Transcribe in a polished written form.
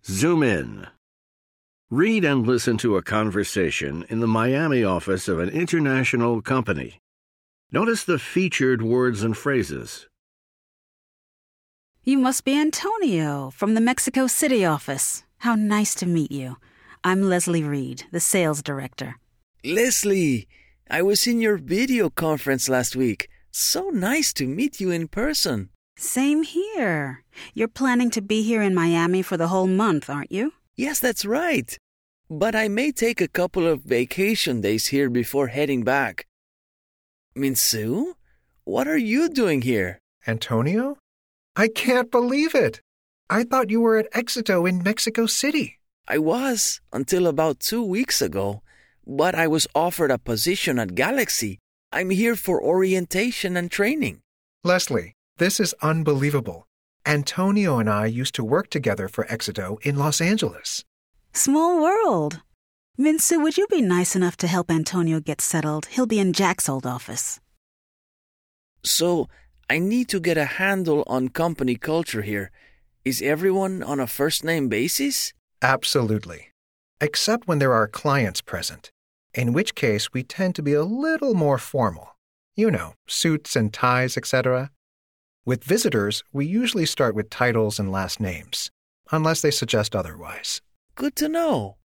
Zoom in. Read and listen to a conversation in the Miami office of an international company. Notice the featured words and phrases. You must be Antonio from the Mexico City office. How nice to meet you. I'm Leslie Reed, the sales director. Leslie, I was in your video conference last week. So nice to meet you in person. Same here. You're planning to be here in Miami for the whole month, aren't you? Yes, that's right. But I may take a couple of vacation days here before heading back. Min-Soo, what are you doing here? Antonio? I can't believe it. I thought you were at Éxito in Mexico City. I was until about 2 weeks ago, but I was offered a position at Galaxy. I'm here for orientation and training. Leslie, this is unbelievable. Antonio and I used to work together for Éxito in Los Angeles. Small world. Min-Soo, would you be nice enough to help Antonio get settled? He'll be in Jack's old office. So, I need to get a handle on company culture here. Is everyone on a first-name basis? Absolutely. Except when there are clients present, in which case we tend to be a little more formal. You know, suits and ties, etc. With visitors, we usually start with titles and last names, unless they suggest otherwise. Good to know.